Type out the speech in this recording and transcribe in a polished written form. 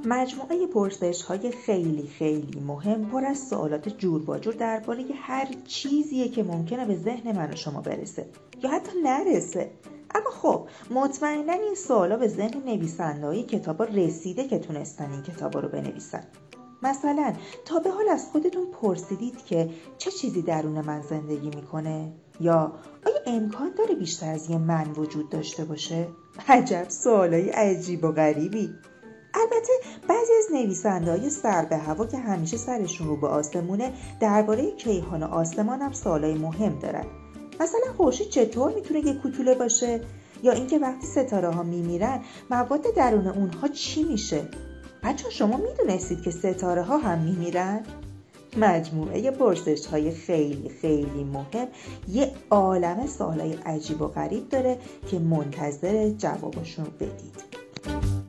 مجموعه پرسش‌های خیلی خیلی مهم پر از سوالات جور و جور درباره هر چیزیه که ممکنه به ذهن من و شما برسه یا حتی نرسه. اما خب مطمئناً این سوالا به ذهن نویسنده‌های کتابا رسیده که تونستن این کتابا رو بنویسن. مثلا تا به حال از خودتون پرسیدید که چه چیزی درون من زندگی میکنه؟ یا آیا امکان داره بیشتر از یه من وجود داشته باشه؟ عجب سوالای عجیب و غریبی. البته بعضی از نویسنده‌های سر به هوا که همیشه سرشون رو به آسمونه درباره کیهان و آسمان هم سوالای مهم دارن. مثلا خورشید چطور میتونه یه کوتوله باشه؟ یا اینکه وقتی ستاره ها میمیرن مواد درون اونها چی میشه؟ بچه شما میدونستید که ستاره ها هم میمیرن؟ مجموعه پرسش های خیلی خیلی مهم یه عالمه سوالای عجیب و غریب داره که منتظر جوابشون بدید.